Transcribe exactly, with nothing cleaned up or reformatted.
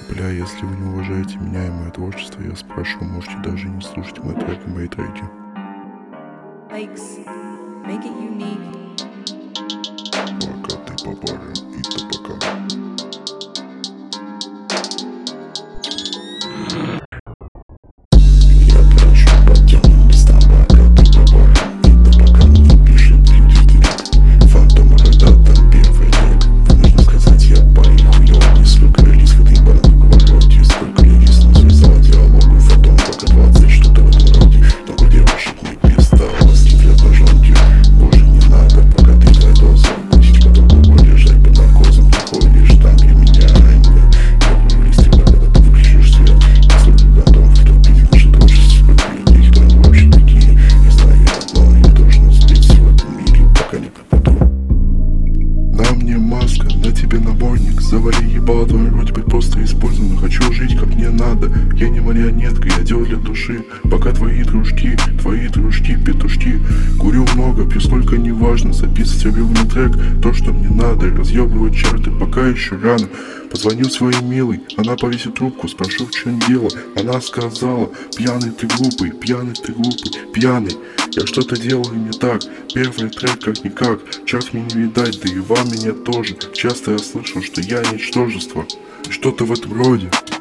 Бля, если вы не уважаете меня и мое творчество, я спрошу, можете даже не слушать мой трек и мои треки. Likes, make it unique. Пока ты попарен, и то пока. Я прошу подтянуть без табака, ты попарен, и то пока мне пишет люди директ. Фантом, когда там первый трек. Нужно сказать, я поехал, сколько релиз в ебаном повороте. Сколько релиз нам связал диалогу, фотон, пока двадцать, что-то в этом роде. Много девушек не перестала, скифлят ножонки. Боже, не надо, пока ты доза. Пусть по-другому лежать под наркозом. Ты ходишь там, где меня ранили. Я буду листья, когда ты включишь свет. Если ты готов, кто видит наше творчество, людей, кто они вообще такие. Я знаю одно, я должен успеть в этом мире, пока не пропаду. На мне маска, на тебе наборник. Завали ебало, твой вроде бы просто использован. Хочу жить как мне надо, я не марионетка, я делаю для души. Пока твои дружки, твои дружки, петушки. Курю много, пью сколько не важно. Записывать любимый трек, то что мне надо. Разъебывать чарты, пока еще рано. Позвонил своей милой, она повесит трубку, спрошу, в чем дело. Она сказала: пьяный ты глупый, пьяный ты глупый, пьяный. Я что-то делаю не так, первый трек как-никак. Чарт мне не видать, да и вам меня тоже. Часто я слышал, что я ничтожество, что-то в этом роде.